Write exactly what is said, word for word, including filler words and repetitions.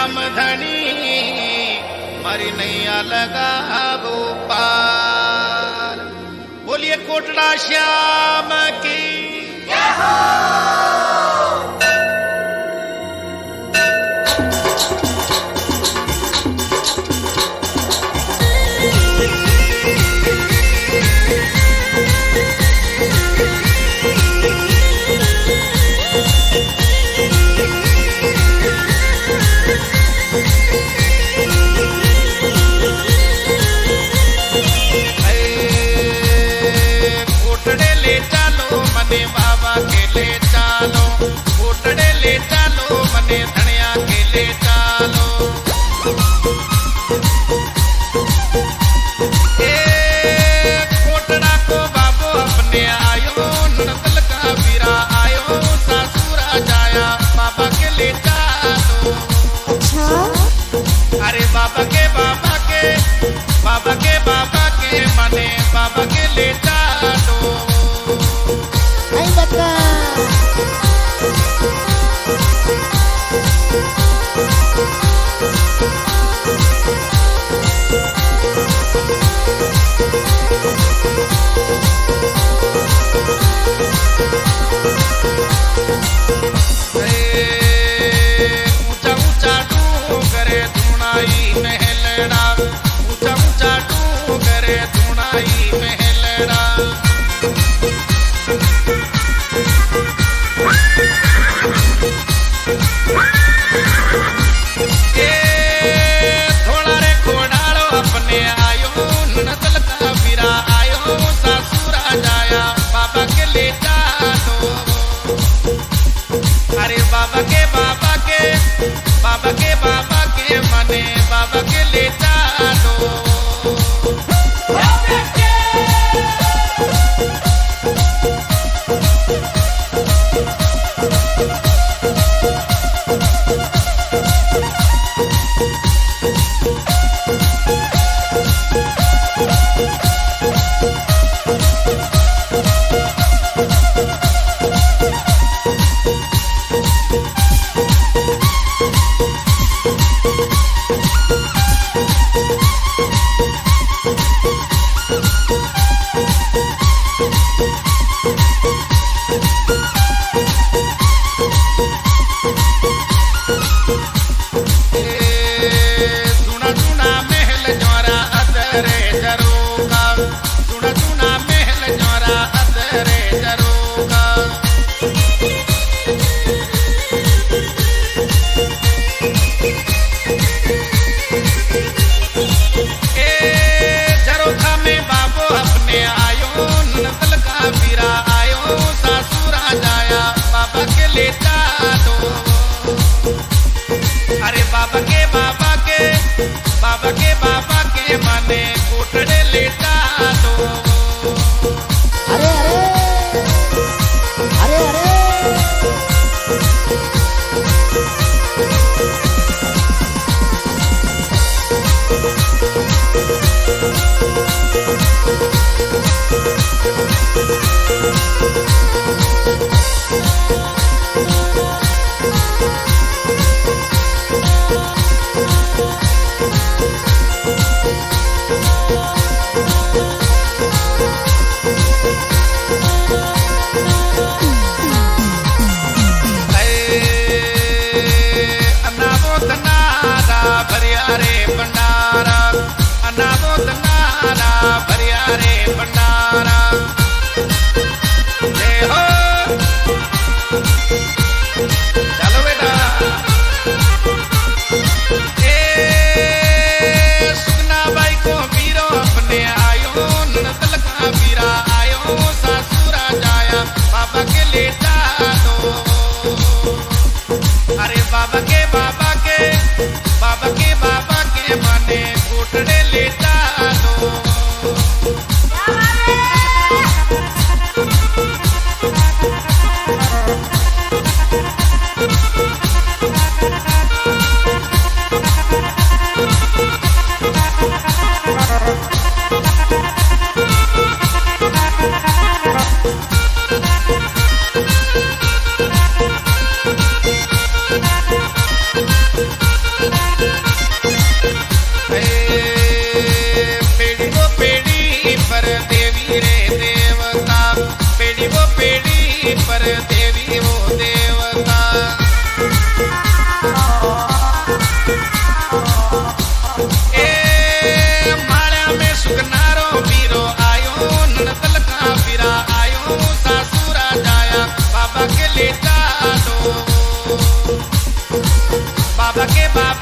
श्याम धनी मारी नैया लगा पार। बोलिए कोटड़ा श्याम की जय हो। बाबा के ले चालो कोटड़े ले चालो मने धनिया के ले चालो। ए कोटड़ा को बाबो अपने आयो नड़तल का वीरा आयो सासुरा जाया बाबा के ले चालो। अच्छा अरे बाबा के बाबा के बाबा के बाबा के मने बाबा के ले चालो। आई बता ऊंचा ऊंचा डूंगरे धुनाई महलड़ा ऊंचा ऊंचा डूंगरे धुनाई महलड़ा। थोड़ा रे घोड़ालो अपने आयो नड़तल का वीरा आयो सासुरा जाया बाबा के ले चालो। अरे बाबा के बाबा के बाबा के बाबा के मने बाबा के ले चालो। ले चालो। अरे बाबा के बाबा के बाबा के बाबा के माने कोटड़े ले चालो। अरे अरे अरे अरे बाबा के बाबा